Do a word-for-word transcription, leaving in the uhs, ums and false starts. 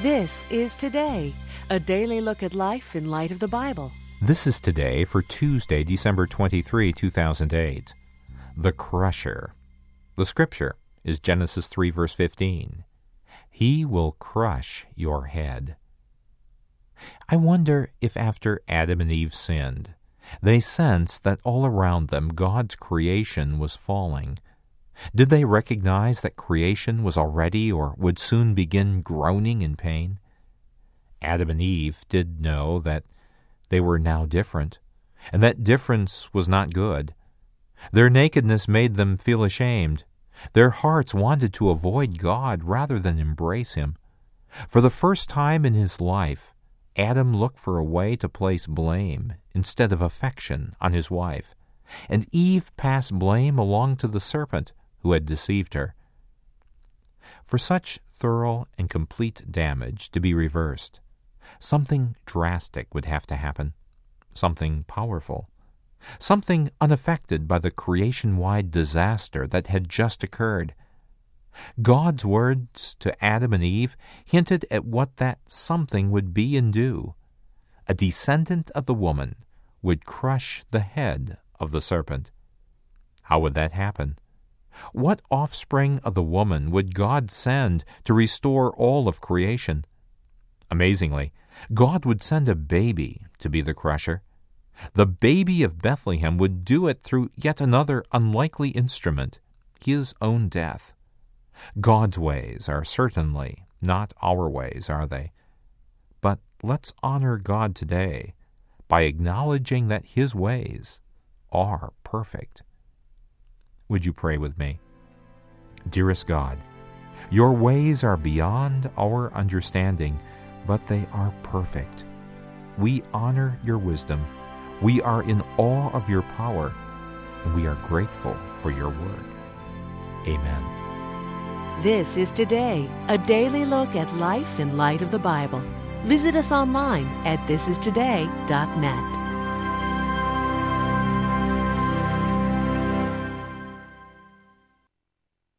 This is Today, a daily look at life in light of the Bible. This is Today for Tuesday, December twenty-third, two thousand eight. The Crusher. The scripture is Genesis three, verse fifteen. He will crush your head. I wonder if after Adam and Eve sinned, they sensed that all around them God's creation was falling. Did they recognize that creation was already or would soon begin groaning in pain? Adam and Eve did know that they were now different, and that difference was not good. Their nakedness made them feel ashamed. Their hearts wanted to avoid God rather than embrace Him. For the first time in his life, Adam looked for a way to place blame instead of affection on his wife, and Eve passed blame along to the serpent who had deceived her. For such thorough and complete damage to be reversed, something drastic would have to happen, something powerful, something unaffected by the creation-wide disaster that had just occurred. God's words to Adam and Eve hinted at what that something would be and do. A descendant of the woman would crush the head of the serpent. How would that happen? What offspring of the woman would God send to restore all of creation? Amazingly, God would send a baby to be the crusher. The baby of Bethlehem would do it through yet another unlikely instrument, His own death. God's ways are certainly not our ways, are they? But let's honor God today by acknowledging that His ways are perfect. Would you pray with me? Dearest God, Your ways are beyond our understanding, but they are perfect. We honor Your wisdom. We are in awe of Your power, and we are grateful for Your work. Amen. This is Today, a daily look at life in light of the Bible. Visit us online at this is today dot net.